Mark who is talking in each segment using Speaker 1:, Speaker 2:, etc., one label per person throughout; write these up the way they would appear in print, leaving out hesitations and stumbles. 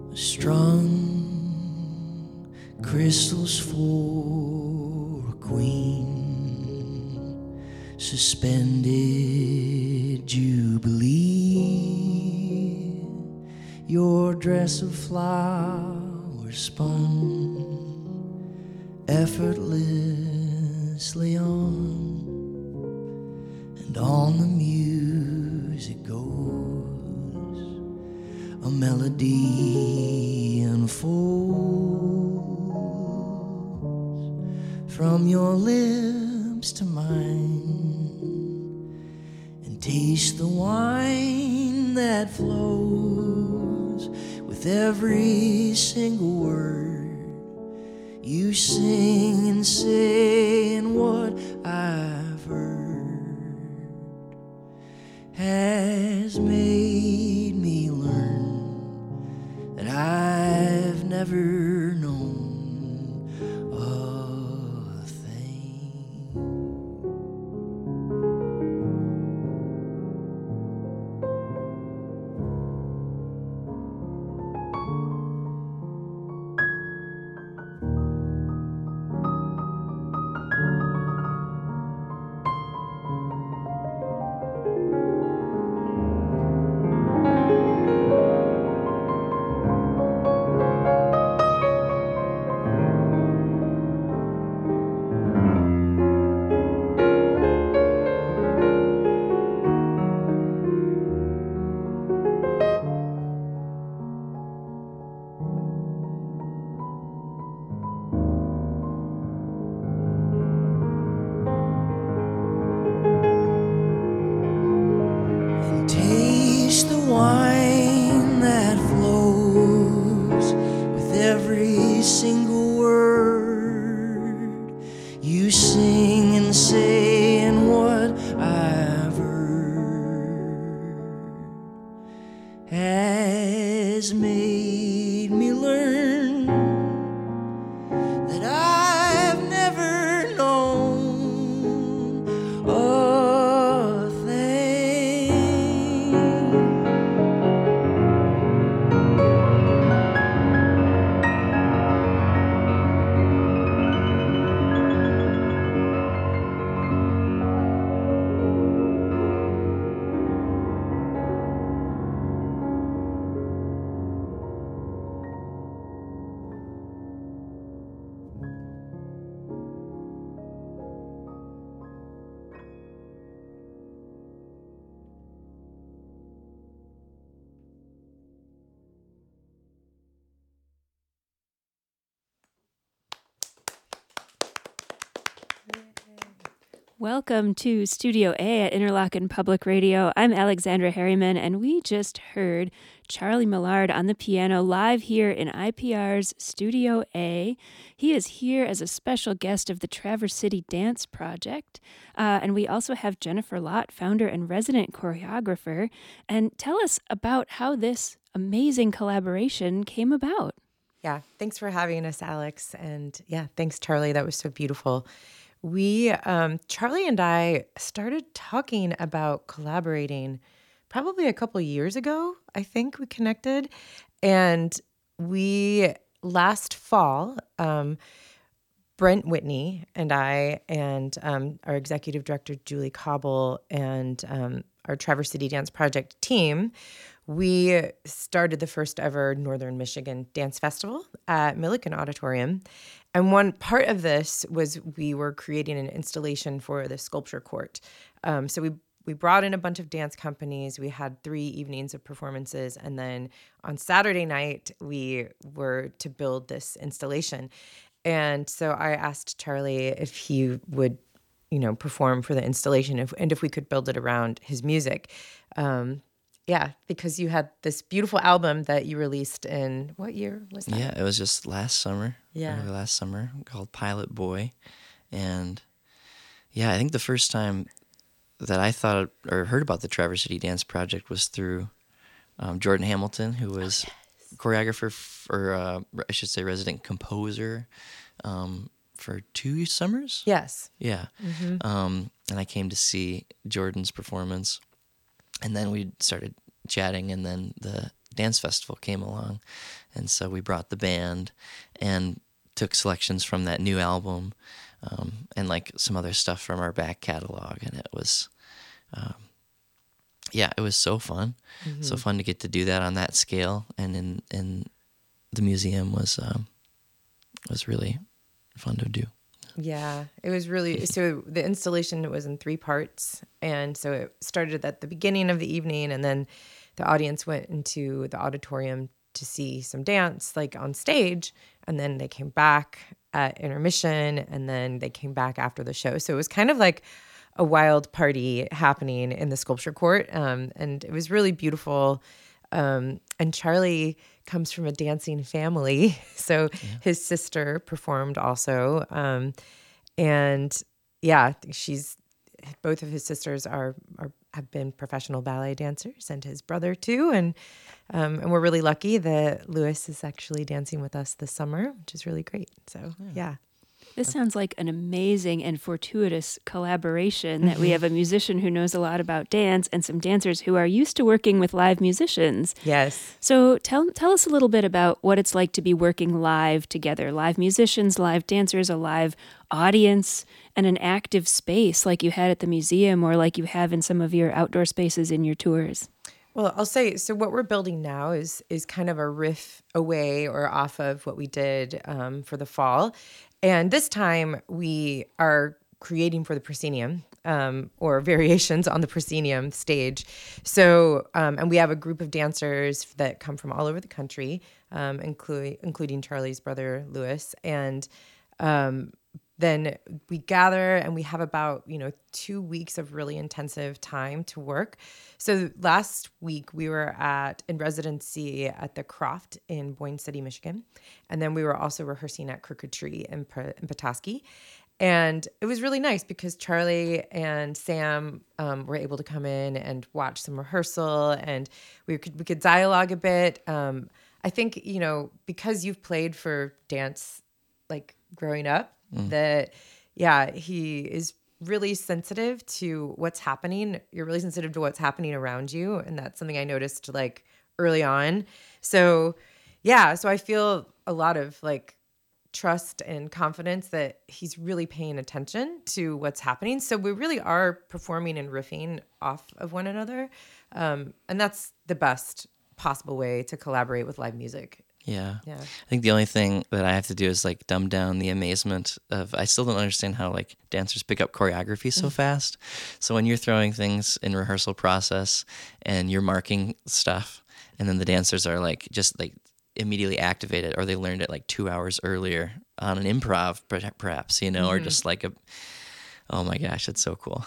Speaker 1: strung crystals for a queen, suspended jubilee, your dress of flowers spun effortlessly on, and on the music goes, a melody unfolds from your lips to mine, and taste the wine that flows with every single word you sing and say, and what I've heard has made me learn that I've never known a thing. Taste the wine that flows with every single word you sing and say, and what I've heard has made me learn that I've never known a thing.
Speaker 2: Welcome to Studio A at Interlochen Public Radio. I'm Alexandra Harriman, and we just heard Charlie Millard on the piano live here in IPR's Studio A. He is here as a special guest of the Traverse City Dance Project. And we also have Jennifer Lott, founder and resident choreographer. And tell us about how this amazing collaboration came about.
Speaker 3: Yeah, thanks for having us, Alex. And yeah, thanks, Charlie. That was so beautiful. Charlie and I started talking about collaborating probably a couple years ago. I think we connected. And we, last fall, Brent Whitney and I and our executive director, Julie Cobble, and our Traverse City Dance Project team, we started the first ever Northern Michigan Dance Festival at Milliken Auditorium. And one part of this was we were creating an installation for the sculpture court. So we brought in a bunch of dance companies. We had 3 evenings of performances. And then on Saturday night, we were to build this installation. And so I asked Charlie if he would, perform for the installation and if we could build it around his music. Yeah, because you had this beautiful album that you released in, what year was that?
Speaker 1: Yeah, it was just last summer.
Speaker 3: Yeah.
Speaker 1: Early last summer, called Pilot Boy. And yeah, I think the first time that I thought or heard about the Traverse City Dance Project was through Jordan Hamilton, who was choreographer for, I should say, resident composer for 2 summers.
Speaker 3: Yes.
Speaker 1: Yeah. Mm-hmm. And I came to see Jordan's performance. And then we started chatting, and then the Dance Festival came along, and so we brought the band and took selections from that new album, and like some other stuff from our back catalog, and it was, it was so fun, so fun to get to do that on that scale, and in the museum was really fun to do.
Speaker 3: Yeah, it was really, so the installation was in 3 parts. And so it started at the beginning of the evening, and then the audience went into the auditorium to see some dance, like on stage. And then they came back at intermission, and then they came back after the show. So it was kind of like a wild party happening in the sculpture court. And it was really beautiful. And Charlie comes from a dancing family. So his sister performed also. And yeah, both of his sisters have been professional ballet dancers, and his brother too. And we're really lucky that Louis is actually dancing with us this summer, which is really great. So yeah.
Speaker 2: This sounds like an amazing and fortuitous collaboration that we have a musician who knows a lot about dance and some dancers who are used to working with live musicians.
Speaker 3: Yes.
Speaker 2: So tell us a little bit about what it's like to be working live together. Live musicians, live dancers, a live audience, and an active space like you had at the museum or like you have in some of your outdoor spaces in your tours.
Speaker 3: Well, I'll say, so what we're building now is kind of a riff away or off of what we did for the fall. And this time we are creating for the proscenium, or variations on the proscenium stage. So, and we have a group of dancers that come from all over the country, including Charlie's brother, Louis. And then we gather and we have about, 2 weeks of really intensive time to work. So last week we were in residency at the Croft in Boyne City, Michigan. And then we were also rehearsing at Crooked Tree in Petoskey. And it was really nice because Charlie and Sam were able to come in and watch some rehearsal, and we could dialogue a bit. I think, because you've played for dance like growing up, that, he is really sensitive to what's happening. You're really sensitive to what's happening around you. And that's something I noticed like early on. So, so I feel a lot of like trust and confidence that he's really paying attention to what's happening. So we really are performing and riffing off of one another. And that's the best possible way to collaborate with live music.
Speaker 1: Yeah. I think the only thing that I have to do is like dumb down the amazement of, I still don't understand how like dancers pick up choreography so fast. So when you're throwing things in rehearsal process and you're marking stuff, and then the dancers are like just like immediately activated, or they learned it like 2 hours earlier on an improv perhaps, or just like oh my gosh, it's so cool.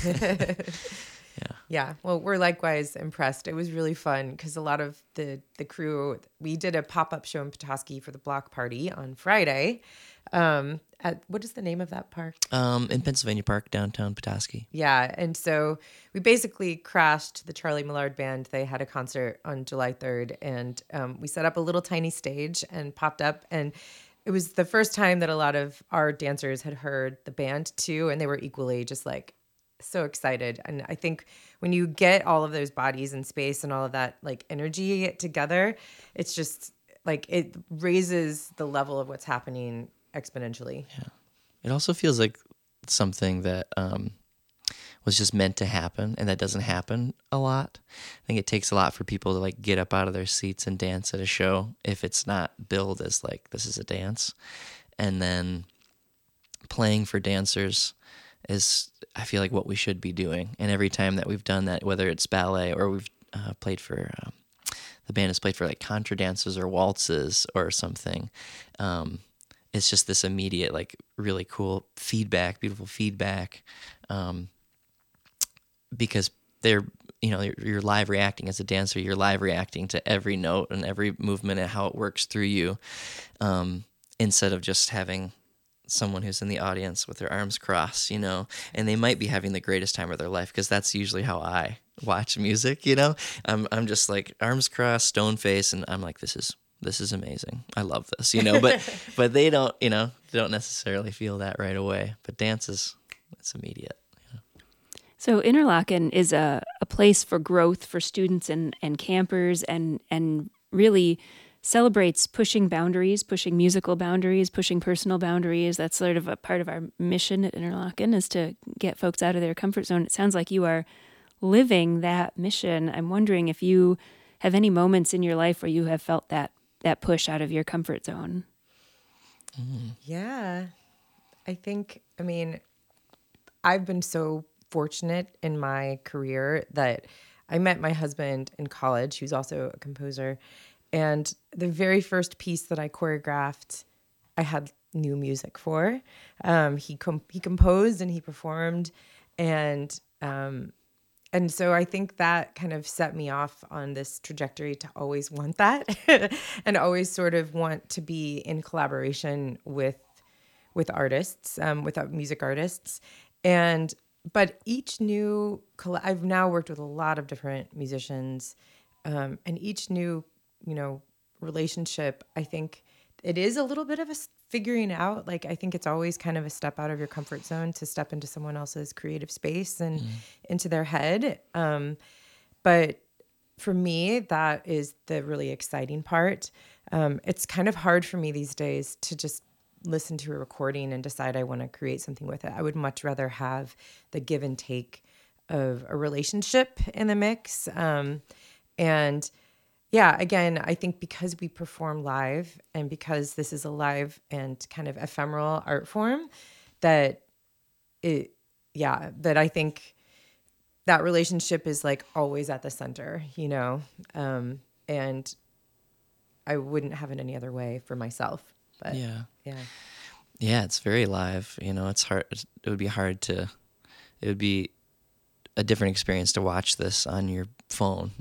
Speaker 3: Yeah. Well, we're likewise impressed. It was really fun because a lot of the crew, we did a pop-up show in Petoskey for the block party on Friday. At what is the name of that park?
Speaker 1: In Pennsylvania Park, downtown Petoskey.
Speaker 3: Yeah. And so we basically crashed the Charlie Millard Band. They had a concert on July 3rd, and we set up a little tiny stage and popped up, and it was the first time that a lot of our dancers had heard the band too, and they were equally just like so excited. And I think when you get all of those bodies in space and all of that like energy together, it's just like it raises the level of what's happening exponentially.
Speaker 1: Yeah. It also feels like something that was just meant to happen, and that doesn't happen a lot. I think it takes a lot for people to like get up out of their seats and dance at a show if it's not billed as like this is a dance. And then playing for dancers is, I feel like, what we should be doing. And every time that we've done that, whether it's ballet or we've played for, the band has played for like contra dances or waltzes or something, it's just this immediate, like really cool feedback, beautiful feedback, because you're live reacting as a dancer, you're live reacting to every note and every movement and how it works through you, instead of just having someone who's in the audience with their arms crossed, and they might be having the greatest time of their life, because that's usually how I watch music, I'm just like arms crossed, stone face, and I'm like, this is amazing. I love this, but they don't, don't necessarily feel that right away. But dance it's immediate.
Speaker 2: So Interlochen is a place for growth for students and campers, and really celebrates pushing boundaries, pushing musical boundaries, pushing personal boundaries. That's sort of a part of our mission at Interlochen, is to get folks out of their comfort zone. It sounds like you are living that mission. I'm wondering if you have any moments in your life where you have felt that push out of your comfort zone.
Speaker 3: Yeah. I mean, I've been so fortunate in my career that I met my husband in college, who's also a composer. And the very first piece that I choreographed, I had new music for. He composed and he performed, and so I think that kind of set me off on this trajectory to always want that, and always sort of want to be in collaboration with artists, with music artists, but each new I've now worked with a lot of different musicians, and each new relationship, I think it is a little bit of a figuring out. Like, I think it's always kind of a step out of your comfort zone to step into someone else's creative space and into their head. But for me, that is the really exciting part. It's kind of hard for me these days to just listen to a recording and decide I want to create something with it. I would much rather have the give and take of a relationship in the mix. And yeah, again, I think because we perform live and because this is a live and kind of ephemeral art form, that I think that relationship is like always at the center, and I wouldn't have it any other way for myself. But yeah,
Speaker 1: it's very live. It's hard. It would be a different experience to watch this on your phone,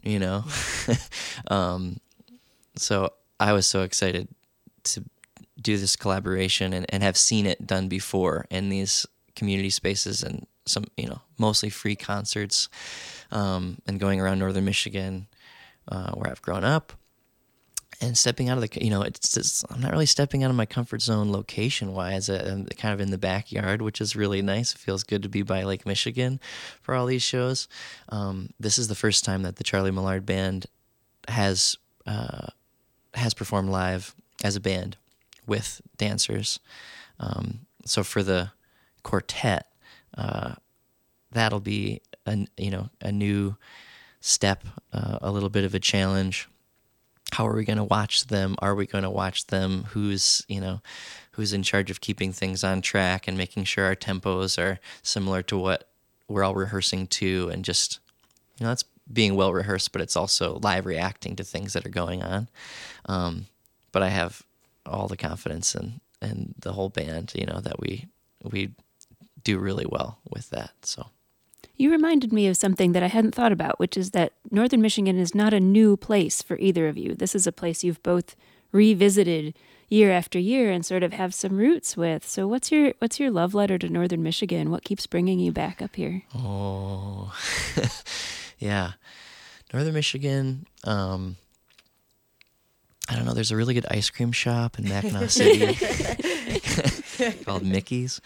Speaker 1: So I was so excited to do this collaboration and have seen it done before in these community spaces and some, mostly free concerts, and going around Northern Michigan, where I've grown up. And stepping out of it's just, I'm not really stepping out of my comfort zone location-wise. I'm kind of in the backyard, which is really nice. It feels good to be by Lake Michigan for all these shows. This is the first time that the Charlie Millard Band has performed live as a band with dancers. So for the quartet, that'll be a new step, a little bit of a challenge. How are we going to watch them? Are we going to watch them? Who's in charge of keeping things on track and making sure our tempos are similar to what we're all rehearsing to, and just, it's being well rehearsed, but it's also live reacting to things that are going on. But I have all the confidence in the whole band, that we do really well with that. So.
Speaker 2: You reminded me of something that I hadn't thought about, which is that Northern Michigan is not a new place for either of you. This is a place you've both revisited year after year and sort of have some roots with. So what's your love letter to Northern Michigan? What keeps bringing you back up here?
Speaker 1: Oh, yeah. Northern Michigan, I don't know, there's a really good ice cream shop in Mackinac City called Mickey's.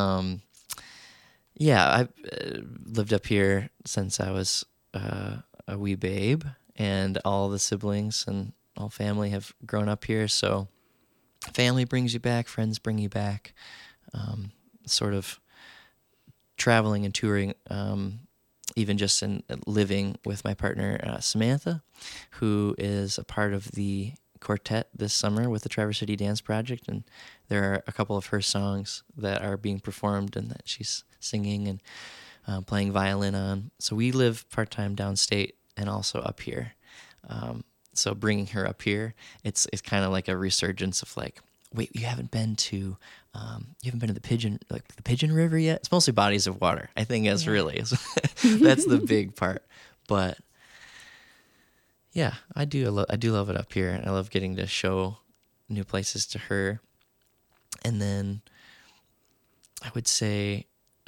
Speaker 1: Yeah, I've lived up here since I was a wee babe, and all the siblings and all family have grown up here. So family brings you back, friends bring you back, sort of traveling and touring, even just in living with my partner, Samantha, who is a part of the quartet this summer with the Traverse City Dance Project. And there are a couple of her songs that are being performed and that she's singing and playing violin on. So we live part-time downstate and also up here. So bringing her up here, it's kind of like a resurgence of like, wait, you haven't been to the Pigeon River yet? It's mostly bodies of water. I think that's that's the big part. But yeah, I do love it up here, and I love getting to show new places to her. And then I would say,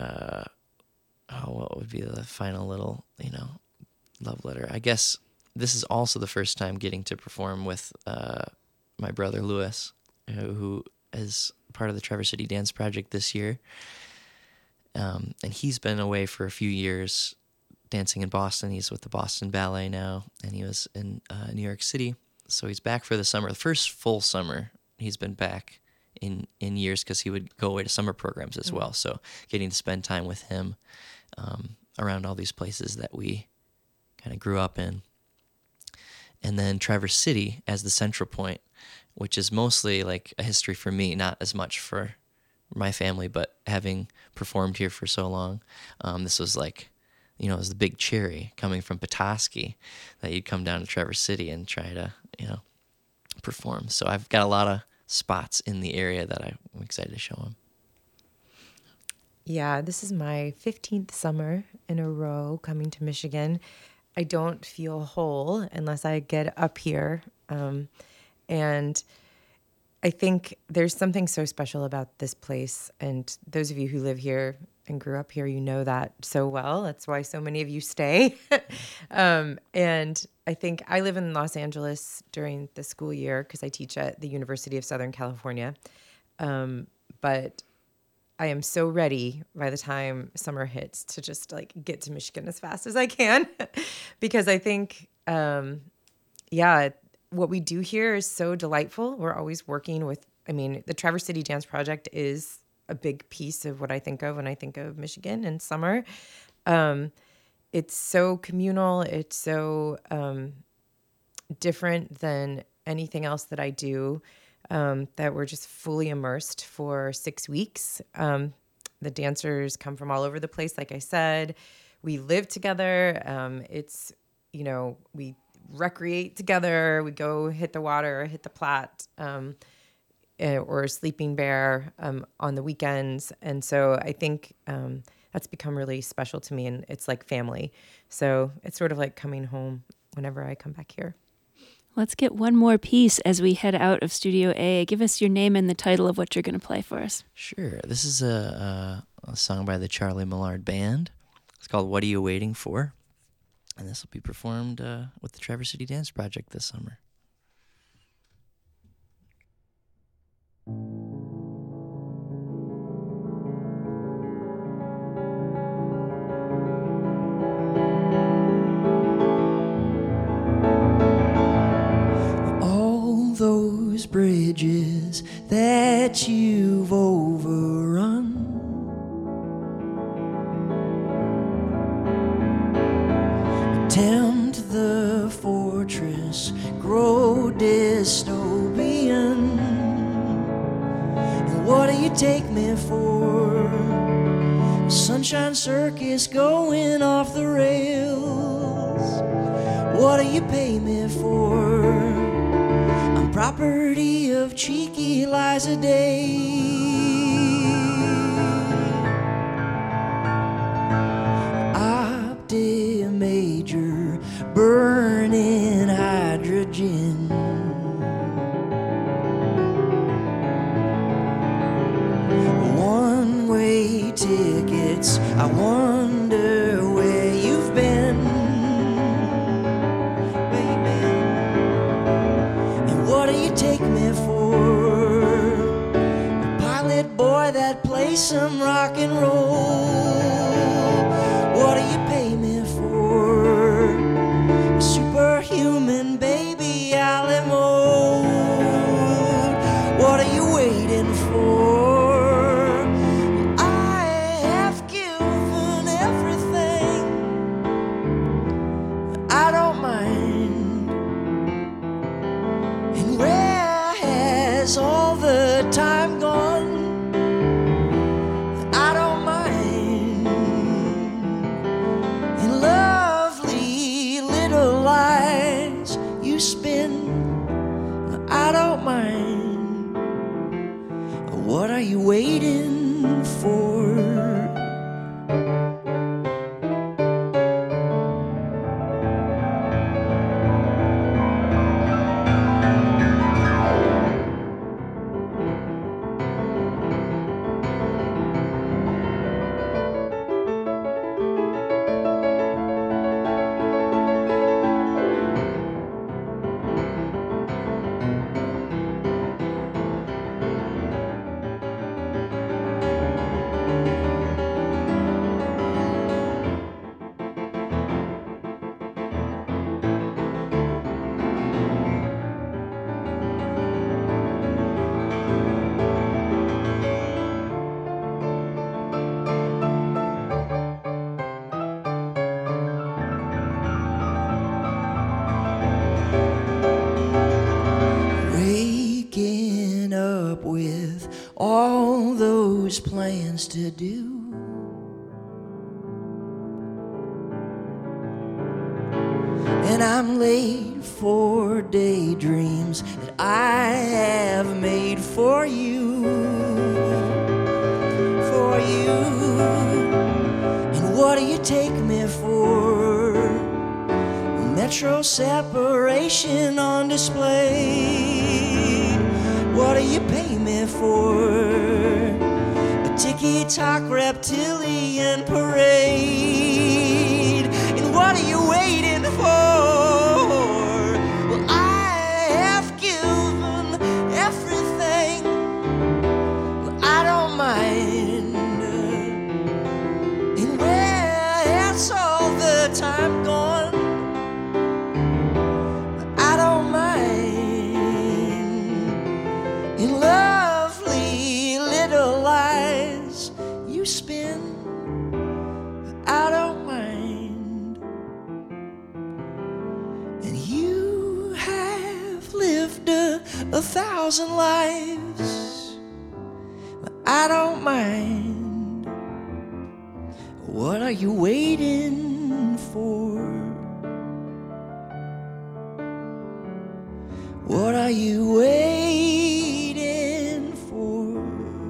Speaker 1: what would be the final little, love letter? I guess this is also the first time getting to perform with my brother Lewis, who is part of the Traverse City Dance Project this year. And he's been away for a few years dancing in Boston. He's with the Boston Ballet now, and he was in New York City. So he's back for the summer. The first full summer he's been back in years, because he would go away to summer programs as well. So getting to spend time with him around all these places that we kind of grew up in. And then Traverse City as the central point, which is mostly like a history for me, not as much for my family, but having performed here for so long, this was like, it was the big cherry coming from Petoskey that you'd come down to Traverse City and try to, perform. So I've got a lot of spots in the area that I'm excited to show them.
Speaker 3: Yeah, this is my 15th summer in a row coming to Michigan. I don't feel whole unless I get up here. And I think there's something so special about this place. And those of you who live here and grew up here, you know that so well. That's why so many of you stay. And I think I live in Los Angeles during the school year because I teach at the University of Southern California. But I am so ready by the time summer hits to just like get to Michigan as fast as I can because I think, what we do here is so delightful. We're always working with, the Traverse City Dance Project is a big piece of what I think of when I think of Michigan in summer. It's so communal. It's so different than anything else that I do, that we're just fully immersed for 6 weeks. The dancers come from all over the place. Like I said, we live together. We recreate together. We go hit the water, hit the Platte, or Sleeping Bear on the weekends. And so I think that's become really special to me, and it's like family. So it's sort of like coming home whenever I come back here.
Speaker 2: Let's get one more piece as we head out of Studio A. Give us your name and the title of what you're going to play for us.
Speaker 1: Sure. This is a song by the Charlie Millard Band. It's called What Are You Waiting For? And this will be performed with the Traverse City Dance Project this summer. All those bridges that you've overrun, tempt the fortress, grow dystopian. And what do you take me for? Sunshine Circus going off the rails. What do you pay me for? I'm property of cheeky Liza Day. Major burning hydrogen. One-way tickets, I wonder where you've been. And what do you take me for? A pilot boy that plays some rock and roll. What do you pay me for? Superhuman baby Allie Mode. What are you waiting for? I have given everything. I don't mind. And where has all the time gone? I don't mind. In lovely little lies you spin, I don't mind. What are you waiting for? all those plans to do. And I'm late for daydreams that I have made for you, for you. And what do you take me for? Metro separation on display. What do you pay me for? A ticky-tock reptilian parade. And what are you waiting for? Well, I have given everything. Well, I don't mind. And where's all the time gone? I don't mind. In lovely little lies you spin, I don't mind. And you have lived a thousand lives, but I don't mind. What are you waiting for? What are you waiting for?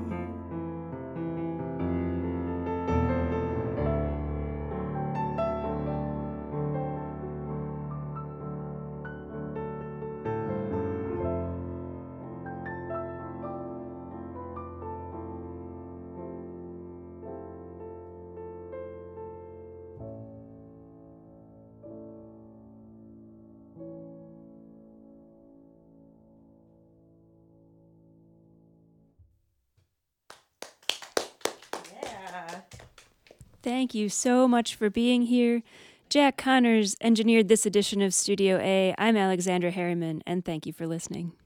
Speaker 2: Thank you so much for being here. Jack Connors engineered this edition of Studio A. I'm Alexandra Harriman, and thank you for listening.